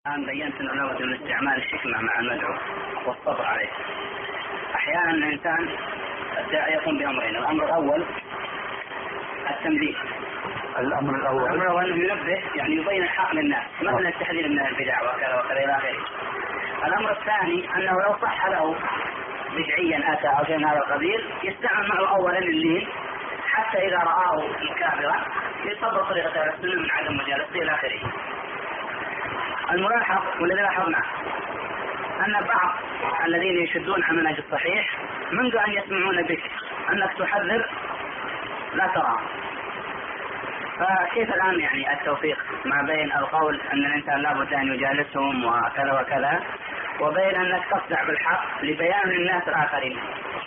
الآن بينت أنه لابد من استعمال الحكمة مع المدعو والصبر عليه. أحيانا الإنسان يقوم بأمرين. الأمر الأول التنبيه. الأمر الأول أنه ينبه، يعني يبين الحق للناس، مثلا التحذير من البدع وكذا وكذا إلى آخره. الأمر الثاني أنه لو صح له بدعيا أتى أو شيء من هذا القبيل يستعمل معه أولا اللين حتى إذا رآه مكابرا يصبر طريقة أهل السنة من عدم مجالسته إلى آخره. الملاحظ والذي لاحظناه أن بعض الذين يشدون على المنهج الصحيح منذ أن يسمعون بك أنك تحذر لا ترى. فكيف الآن يعني التوفيق ما بين القول أن الإنسان لابد أن يجالسهم وكذا وكذا وبين أنك تصدع بالحق لبيان للناس الآخرين؟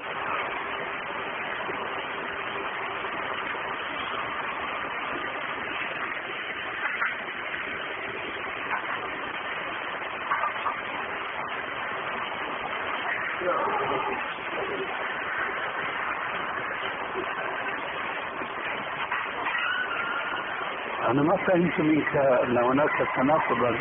أنا ما فهمت منك أن هناك تناقضا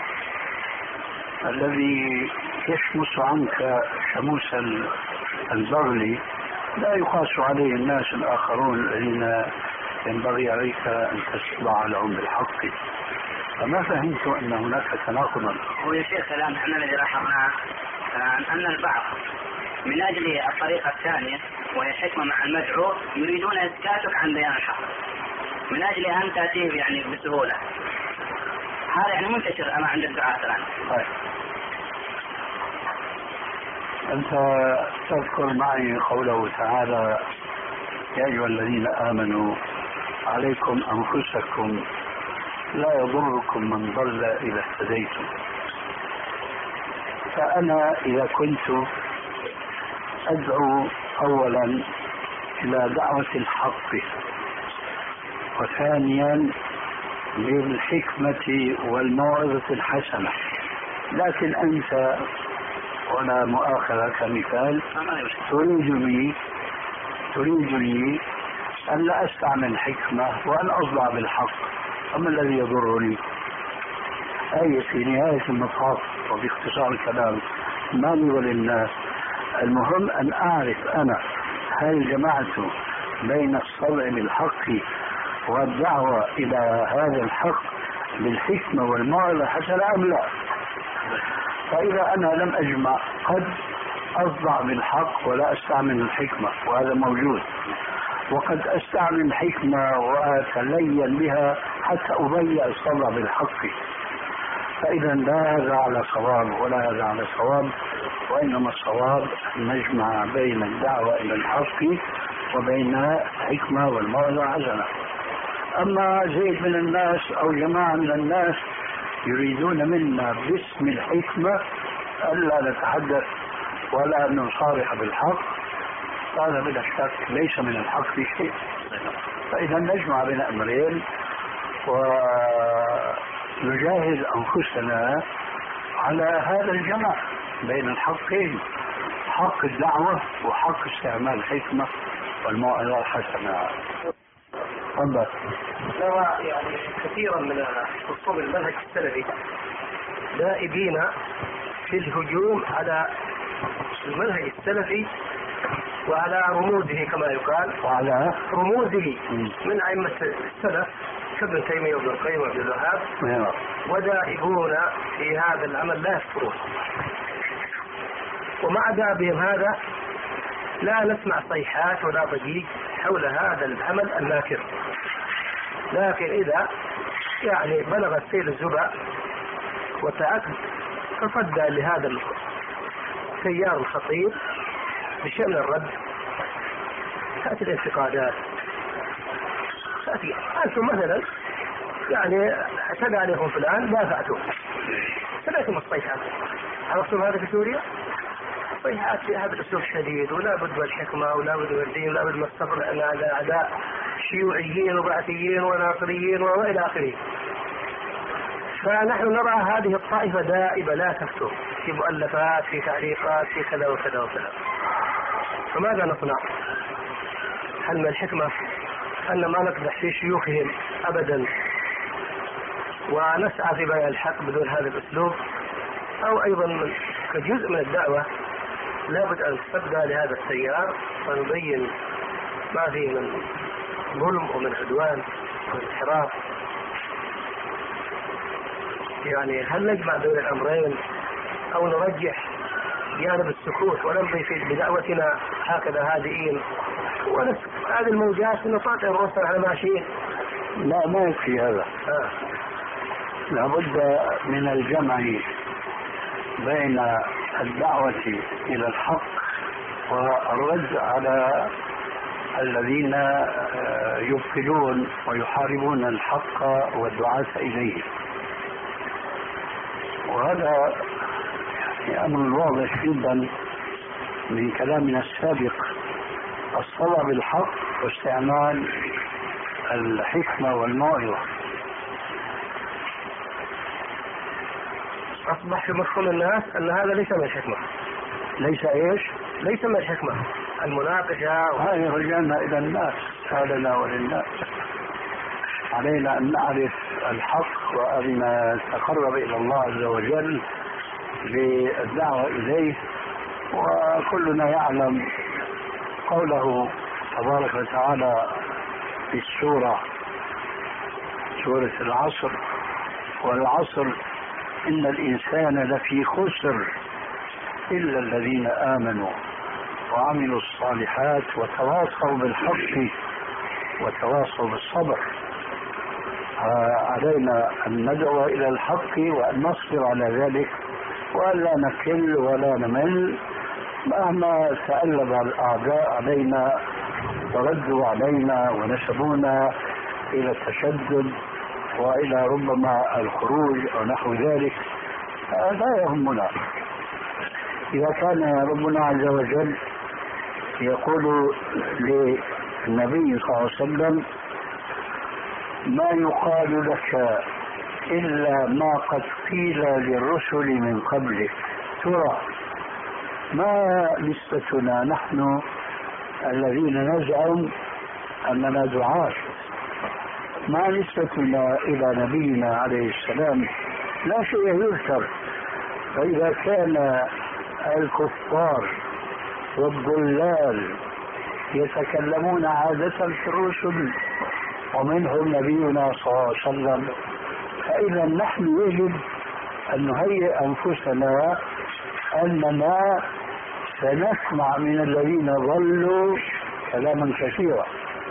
الذي يشمس عنك شموس البغل لا يقاس عليه الناس الآخرون الذين ينبغي عليك أن تتبع لهم بالحق. فما فهمت أن هناك تناقضا. هو يا شيخ الآن احنا الذي لاحظناه أن البعض من أجل الطريقة الثانية وهي الحكمة مع المدعو يريدون إسكاتك عن بيان الحق من أجل أن تأتيه يعني بسهولة. هذا يعني منتشر أما عند الدعاة الآن. طيب. أنت تذكر معي قوله تعالى: يا أيها الذين آمنوا عليكم أنفسكم لا يضركم من ضل إذا اهتديتم. فأنا إذا كنت أدعو أولا إلى دعوة الحق وثانيا بالحكمة والموعظة الحسنة، لكن أنت ولا مؤاخذة كمثال تريدني أن لا أستعمل الحكمة وأن أصدع بالحق، أما الذي يضرني؟ أي في نهاية المطاف وباختصار الكلام ما لي وللناس، المهم أن أعرف أنا هل جمعت بين الصدع بالحق والدعوة إلى هذا الحق بالحكمة والموعظة الحسنة أم لا. فإذا أنا لم أجمع قد أصدع بالحق ولا أستعمل الحكمة، وهذا موجود، وقد أستعمل الحكمة وأتلين بها حتى أضيع الصدع بالحق. فإذا لا هذا على صواب ولا هذا على صواب، وإنما الصواب أن نجمع بين الدعوة إلى الحق وبين الحكمة والموعظة الحسنة. أما زيد من الناس أو جماعة من الناس يريدون منا باسم الحكمة ألا نتحدث ولا أن نصارح بالحق، هذا بلا شك ليس من الحق في شيء. فإذا نجمع بين أمرين ونجاهد أنفسنا على هذا الجمع بين الحقين، حق الدعوة وحق استعمال الحكمة والموعظة الحسنة. تفضل. نرى يعني كثيرا من خصوم المنهج السلفي دائبين في الهجوم على المنهج السلفي وعلى رموزه كما يقال، وعلى رموزه من أئمة السلف كابن تيمية وابن القيم وابن الوهاب، ودائبون في هذا العمل لا يكفرون. ومع دابهم هذا لا نسمع صيحات ولا ضجيج حول هذا العمل الماكر. لكن إذا يعني بلغ السيل الزبا تصدى لهذا التيار الخطير بشأن الرد، تأتي الانتقادات، تأتي أنتم مثلا يعني اعتدى عليكم فلان دافعتم، سمعتم الصيحات، عرفتم هذا في سوريا؟ صيحات في هذا الأسلوب شديد، ولا بد من الحكمة ولا بد من الدين ولا بد من الصبر على أعداء شيوعيين وبعثيين وناصريين وإلى آخره. فنحن نرى هذه الطائفة دائبة لا تفتر في مؤلفات، في تعليقات، في كذا وكذا وكذا. فماذا نصنع؟ هل من الحكمة أن ما نقدح في شيوخهم أبدا ونسعى في بيان الحق بدون هذا الأسلوب، أو أيضا كجزء من الدعوة لابد أن تصدى لهذا التيار ونبين ما فيه من ظلم ومن عدوان ومن انحراف. يعني هل نجمع بين الأمرين أو نرجح جانب السكوت ونمضي بدعوتنا هكذا هادئين هذه الموجات نطاطئ الرسل على ماشيين؟ لا، ما يكفي هذا. لابد من الجمع بين الدعوة إلى الحق والرد على الذين يبطلون ويحاربون الحق والدعاة إليه، وهذا أمر واضح جدا من كلامنا السابق. الصلاة بالحق واستعمال الحكمة والموعظة. أصبح في مفهوم الناس أن هذا ليس من الحكمة. ليس إيش؟ ليس من الحكمة المناقشة. هذه رجعنا إلى الناس، سالنا وللناس. علينا أن نعرف الحق وأن نتقرب إلى الله عز وجل بالدعوة إليه. وكلنا يعلم قوله تبارك وتعالى في سورة العصر: والعصر إن الإنسان لفي خسر إلا الذين آمنوا وعملوا الصالحات وتواصوا بالحق وتواصوا بالصبر. علينا أن ندعو إلى الحق وأن نصبر على ذلك وأن لا نكل ولا نمل مهما تألب الأعداء علينا وردوا علينا ونسبونا إلى التشدد وإلى ربما الخروج أو نحو ذلك. لا يهمنا. إذا كان ربنا عز وجل يقول للنبي صلى الله عليه وسلم: ما يقال لك إلا ما قد قيل للرسل من قبلك، ترى ما نسبتنا نحن الذين نزعم أننا دعاة؟ ما نسبتنا إلى نبينا عليه السلام؟ لا شيء يذكر. فإذا كان الكفار والضلال يتكلمون عادة في الرسل ومنهم نبينا صلى الله عليه وسلم، فإذا نحن يجب أن نهيئ أنفسنا أننا سنسمع من الذين ضلوا كلاما كثيرا.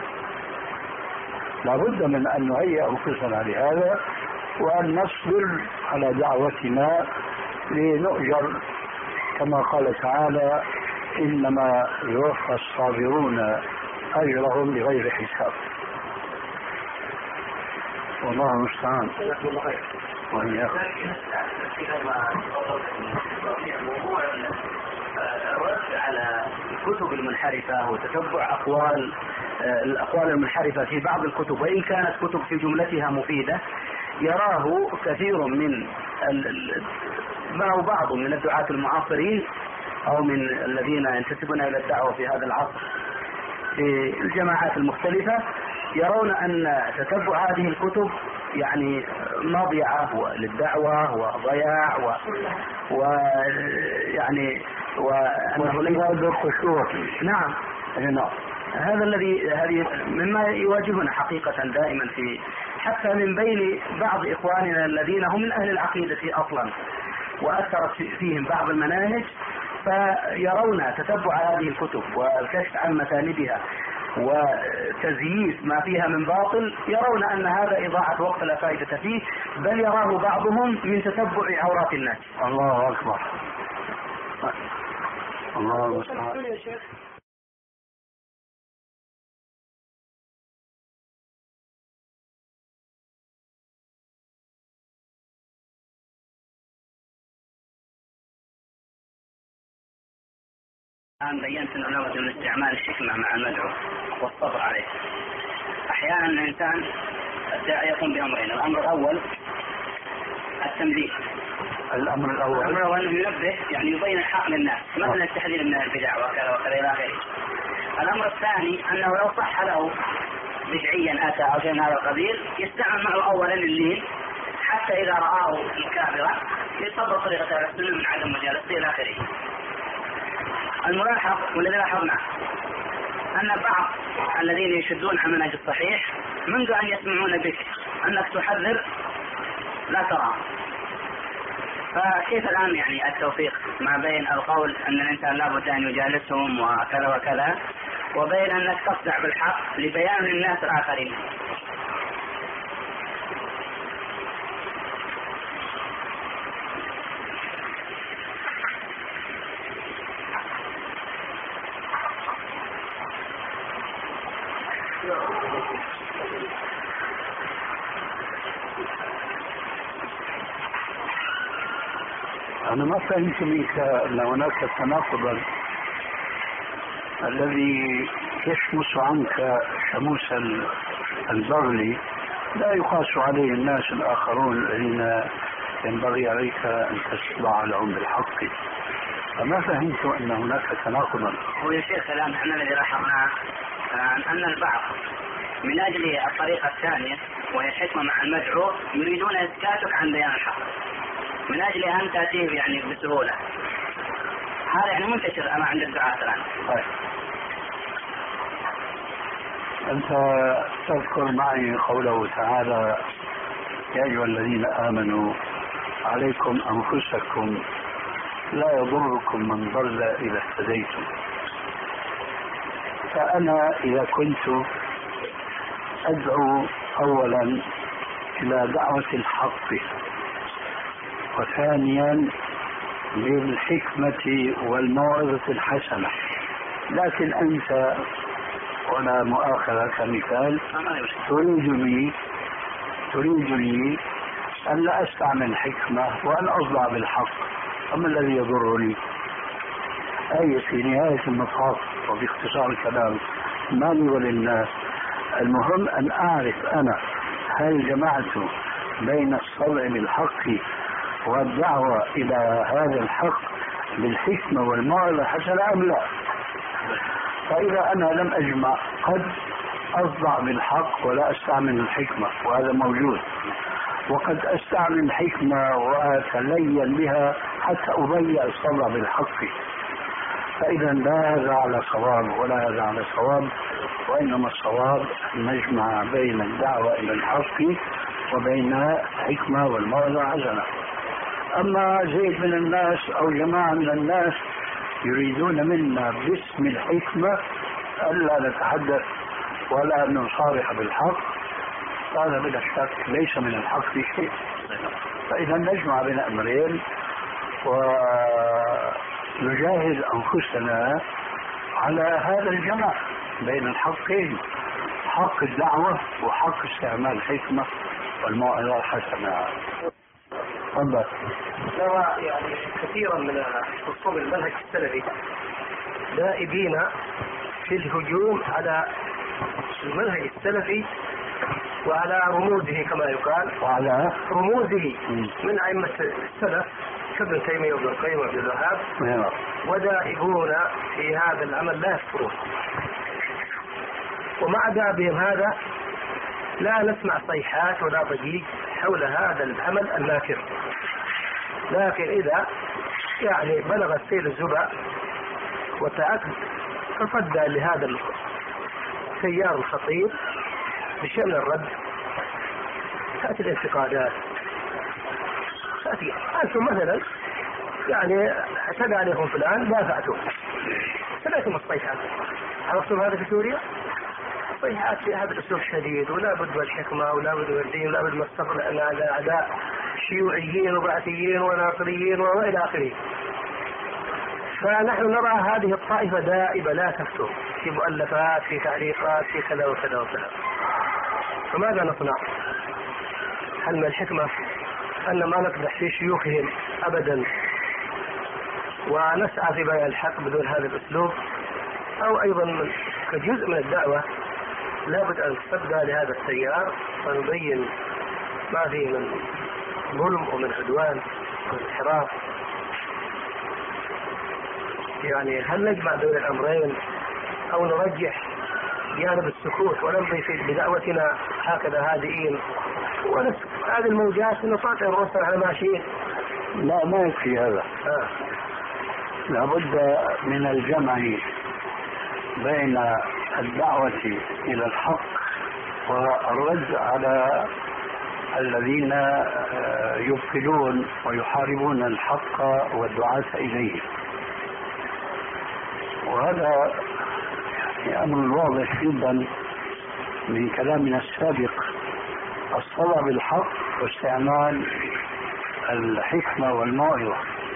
لابد من أن نهيئ أنفسنا لهذا وأن نصبر على دعوتنا لنؤجر كما قال تعالى: إنما يوفى الصابرون أجرهم بغير حساب. والله المستعان. الرد على الكتب المنحرفة وتتبع الأقوال المنحرفة في بعض الكتب، وإن كانت كتب في جملتها مفيدة، يراه كثير من بعض من الدعاة المعاصرين أو من الذين ينتسبون إلى الدعوة في هذا العصر في الجماعات المختلفة، يرون أن تتبع هذه الكتب يعني مضيعة للدعوة وضياع ويعني وأنه ليس بالخشوع. نعم. هذه مما يواجهنا حقيقة دائما في حتى من بين بعض إخواننا الذين هم من أهل العقيدة أصلا وأثرت فيهم بعض المناهج، فيرون تتبع هذه الكتب والكشف عن مساندها وتزييف ما فيها من باطل، يرون أن هذا إضاعة وقت لا فائدة فيه، بل يراه بعضهم من تتبع عورات الناس. الله أكبر. الله المستعان. الآن بينت أنه لابد من استعمال الحكمة مع المدعو والصبر عليه. أحيانا الإنسان الداعي يقوم بأمرين: الأمر الأول التنبيه. الأمر الأول أنه ينبه، يعني يبين الحق للناس، مثلا التحذير من البدع وكذا وكذا إلى آخره. الأمر الثاني أنه لو صح له بدعيا أتى أو شيء من هذا القبيل، يستعمل معه أولا اللين حتى إذا رآه مكابرا يصبر طريقة أهل السنة من عدم مجالسته إلى آخره. الملاحظ والذي لاحظناه أن بعض الذين يشدون على المنهج الصحيح منذ أن يسمعون بك أنك تحذر لا ترى. فكيف الآن يعني التوفيق ما بين القول أن الإنسان لابد أن يجالسهم وكذا وكذا وبين أنك تصدع بالحق لبيان للناس الآخرين؟ أنا ما فهمت منك أن هناك تناقضا الذي يشمس عنك شموس البغل لا يقاس عليه الناس الآخرون الذين ينبغي عليك أن تتبع لهم بالحق. فما فهمت أن هناك تناقضا. هو يا شيخ الآن احنا الذي لاحظناه أن البعض من أجل الطريقة الثانية وهي الحكمة مع المدعو يريدون إسكاتك عن بيان الحق من أجل أن تأتيه يعني بسهولة. هذا يعني منتشر أنا عند الدعاة الآن. طيب. أنت تذكر معي قوله تعالى يا أيها الذين آمنوا عليكم أنفسكم لا يضركم من ضل إذا اهتديتم. فأنا إذا كنت أدعو أولا إلى دعوة الحق وثانيا بالحكمة والموعظة الحسنة، لكن أنت ولا مؤاخذة كمثال تريدني أن لا أستعمل الحكمة وأن أصدع بالحق، أما الذي يضرني أي في نهاية المطاف وباختصار الكلام ما لي وللناس. المهم أن أعرف أنا هل جمعت بين الصدع بالحق والدعوة إلى هذا الحق بالحكمة والموعظة الحسنة أم لا. فإذا أنا لم أجمع قد أصدع بالحق ولا أستعمل الحكمة وهذا موجود، وقد أستعمل الحكمة وأتلين بها حتى أضيع الصدع بالحق. فإذا لا هذا على صواب ولا هذا على صواب، وإنما الصواب أن نجمع بين الدعوة إلى الحق وبين الحكمة والموعظة الحسنة. أما زيد من الناس أو جماعة من الناس يريدون منا باسم الحكمة ألا نتحدث ولا أن نصارح بالحق، هذا بلا شك ليس من الحق في شيء. فإذا نجمع بين أمرين ونجاهد أنفسنا على هذا الجمع بين الحقين، حق الدعوة وحق استعمال الحكمة والموعظة الحسنة. تفضل. نرى يعني كثيرا من خصوم المنهج السلفي دائبين في الهجوم على المنهج السلفي وعلى رموزه كما يقال، وعلى رموزه من أئمة السلف كابن تيمية وابن القيم وابن الوهاب، ودائبون في هذا العمل لا يكفرون. ومع دابهم هذا لا نسمع صيحات ولا ضجيج حول هذا العمل الناكر. لكن إذا يعني بلغ السيل الزبا وتصدى لهذا التيار الخطير بشأن الرد تأتي الانتقادات، تأتي أنتم مثلا يعني اعتدى عليكم فلان دافعتم، سمعتم الصيحات، عرفتم هذا في سوريا؟ صيحات في هذا الأسلوب شديد، ولا بد والحكمة ولا بد والدين ولا بد مستقبل أن هذا أعداء شيوعيين وبعثيين وناصريين وإلى آخره. فنحن نرى هذه الطائفة دائبة لا تفتر في مؤلفات، في تعليقات، في كذا وكذا وكذا. فماذا نصنع؟ هل من الحكمة أن ما نقدح في شيوخهم أبدا ونسعى في بيان الحق بدون هذا الأسلوب؟ أو أيضا كجزء من الدعوة لابد أن نتصدى لهذا التيار ونبين ما فيه من ظلم ومن عدوان ومن انحراف. يعني هل نجمع بين الأمرين أو نرجح جانب السكوت ونمضي بدعوتنا هكذا هادئين ونسكت. هذه الموجات نطاطئ الرسل على ماشيين. لا، ما يكفي هذا. لابد من الجمع بين الدعوة إلى الحق والرد على الذين يبطلون ويحاربون الحق والدعاة إليه. وهذا أمر واضح جدا من كلامنا السابق، الصلاة بالحق واستعمال الحكمة والموعظة.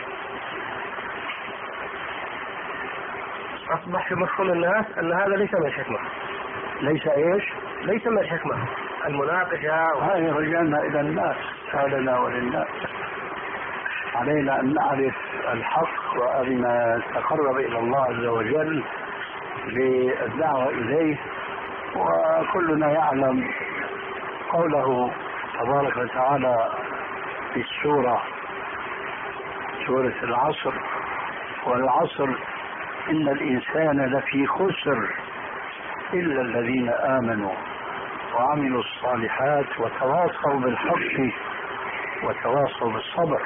أصبح في مفهوم الناس أن هذا ليس من الحكمة. ليس إيش؟ ليس من الحكمة المناقشة. هذه رجعنا إلى الناس، لنا وللناس. علينا أن نعرف الحق وأن نتقرب إلى الله عز وجل بالدعوة إليه. وكلنا يعلم قوله تبارك وتعالى في سورة العصر: والعصر إن الإنسان لفي خسر إلا الذين آمنوا وعملوا الصالحات وتواصوا بالحق وتواصوا بالصبر.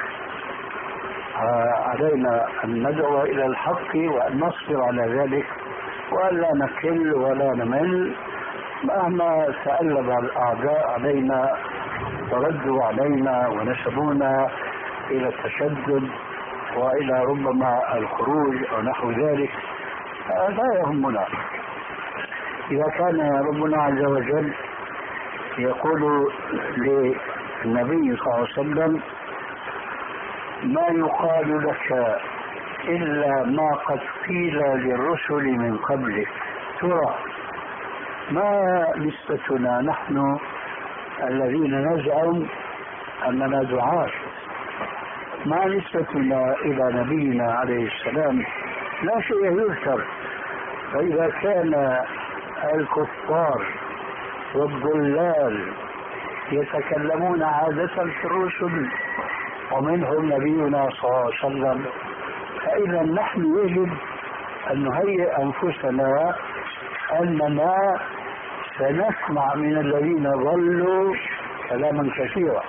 علينا أن ندعو إلى الحق وأن نصبر على ذلك وأن لا نكل ولا نمل مهما تألب الأعداء علينا وردوا علينا ونسبونا إلى التشدد وإلى ربما الخروج أو نحو ذلك. لا يهمنا. إذا كان ربنا عز وجل يقول للنبي صلى الله عليه وسلم: ما يقال لك إلا ما قد قيل للرسل من قبلك، ترى ما نسبتنا نحن الذين نزعم أننا دعاة؟ ما نسبتنا إلى نبينا عليه السلام؟ لا شيء يذكر. فإذا كان الكفار والضلال يتكلمون عادة في الرسل ومنهم نبينا صلى الله عليه وسلم، فإذا نحن يجب أن نهيئ أنفسنا أننا سنسمع من الذين ضلوا كلاما كثيرا.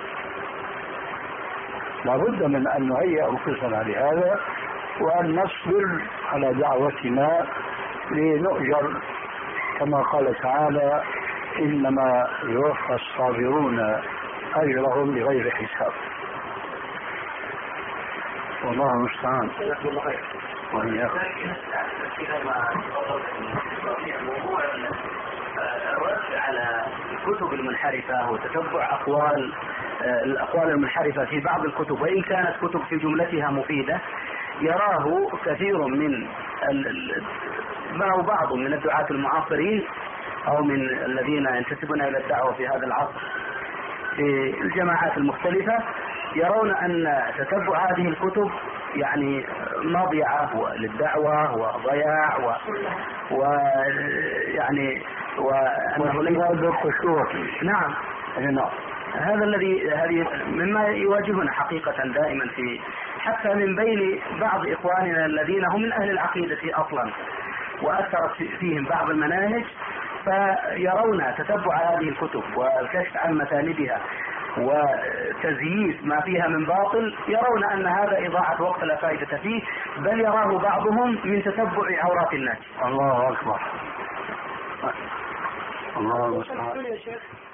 لابد من أن نهيئ أنفسنا لهذا وأن نصبر على دعوتنا لنؤجر كما قال تعالى: إنما يوفى الصابرون أجرهم بغير حساب. والله المستعان. الرد على الكتب المنحرفة وتتبع الأقوال المنحرفة في بعض الكتب، وإن كانت كتب في جملتها مفيدة، يراه كثير من أو بعض من الدعاة المعاصرين أو من الذين ينتسبون إلى الدعوة في هذا العصر في الجماعات المختلفة، يرون أن تتبع هذه الكتب يعني مضيعة للدعوة وضياع ويعني وأنه ليس نعم. هذا هذه مما يواجهنا حقيقة دائما في حتى من بين بعض إخواننا الذين هم من أهل العقيدة أصلا وأثرت فيهم بعض المناهج، فيرون تتبع هذه الكتب والكشف عن مساندها وتزييف ما فيها من باطل، يرون أن هذا إضاعة وقت لا فائدة فيه، بل يراه بعضهم من تتبع عورات الناس. الله أكبر. الله أكبر.